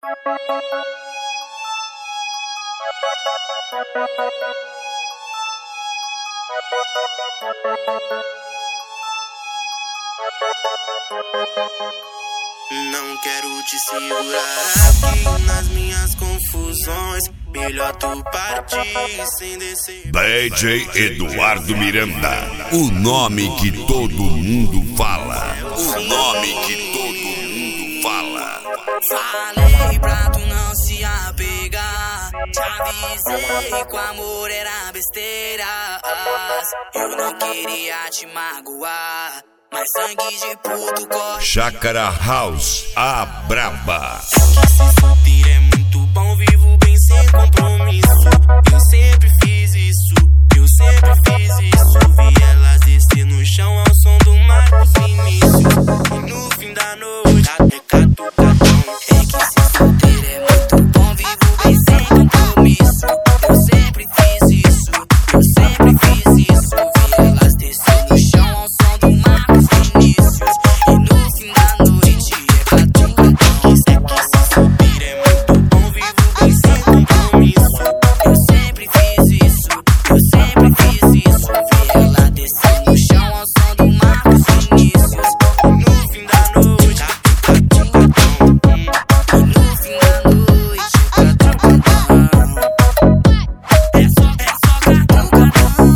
Não quero te segurar aqui nas minhas confusões. Melhor tu partir sem descer. DJ Eduardo Miranda, o nome que todo mundo fala. O nome que todo mundo fala. Falei pra tu não se apegar. Te avisei que o amor era besteiras. Eu não queria te magoar, mas sangue de puto corre. Chácara House, a braba. Se solteiro é muito bom, vivo bem sem compromisso. Eu sempre fiz isso, eu sempre fiz isso. Vi elas descer no chão ao som do Marcos Vinícius. E no fim da noite, é catucadão. É que se solteiro é muito bom, vivo bem sem compromisso. Eu sempre fiz isso, eu sempre fiz isso. Vi elas descer no chão ao som do Marcos Vinícius. E no fim da noite, é catucadão. É que se solteiro é muito bom, vivo bem sem compromisso. Eu sempre fiz isso, eu sempre fiz isso. Vi ela descer no chão ao som do Marcos Vinícius. E no fim da noite, catucadão. E no fim da noite, catucadão. É só catucadão.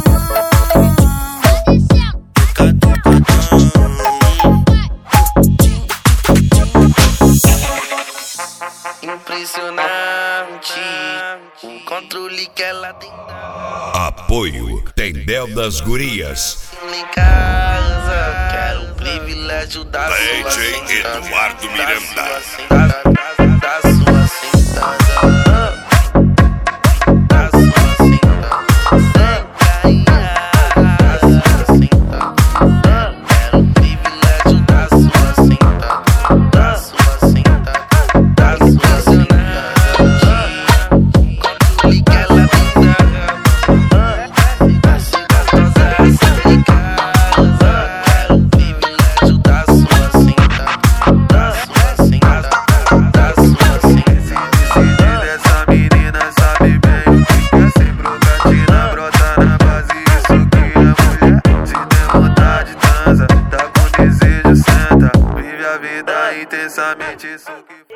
Impressionante o controle que ela tem Apoio Tendel das Gurias. em casa. Quero o privilégio da sua DJ sentada, Eduardo Miranda. da sua sentada, da sua sentada. Quero o privilégio da sua sentada, da sua sentada, da sua sentada. Controle que ela tem da cidade toda em casa. Quero o privilégio da sua sentada, da sua sentada, da sua sentada. Dessa menina sabe bem o que é ser brocatina, brota na base, isso que é mulher. Se tem vontade, transa, tá com desejo, senta. Vive a vida intensamente, isso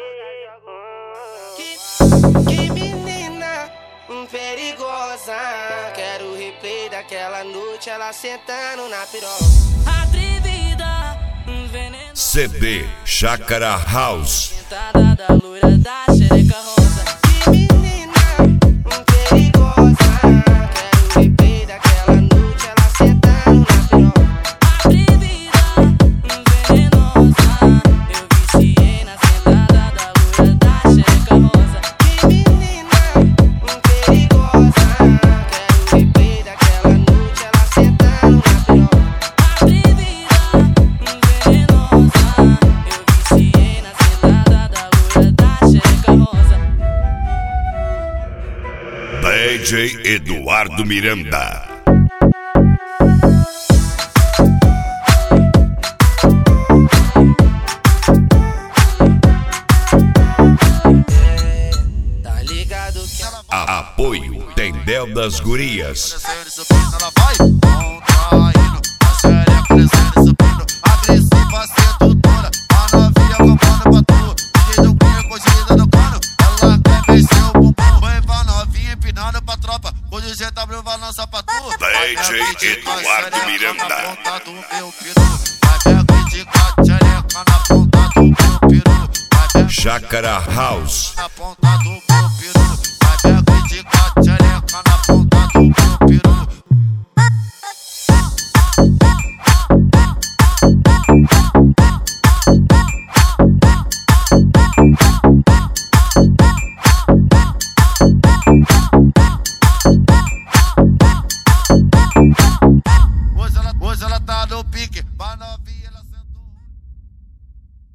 Que menina perigosa. Quero o replay daquela noite, ela sentando na piroca. Atrevida, veneno. CD Chácara House. Sentada da loira da xereca rosa. Que menina perigosa. Quero o replay daquela noite, ela sentando na piroca. Atrevida, venenosa. Eu viciei na sentada da loira da xereca rosa. Que menina perigosa. Quero o replay daquela noite, ela sentando na piroca. Atrevida, venenosa. Eu viciei na sentada da loira da xereca rosa. DJ Eduardo Miranda. Tá ligado que Apoio Tendel das Gurias. descendo, subindo, ela vai contraindo. A xereca descendo, subindo, agressiva, sedutora. A novinha comanda pra tu, cheio do cunha, cogida no cano. Ela quer mexer o bumbum, vem pra novinha empinando pra tropa. Quando o GW balança pra tu, DJ Eduardo Miranda. na ponta do meu peru. Vai pega de xereca na ponta do meu peru. Vai pega Chácara House. na ponta do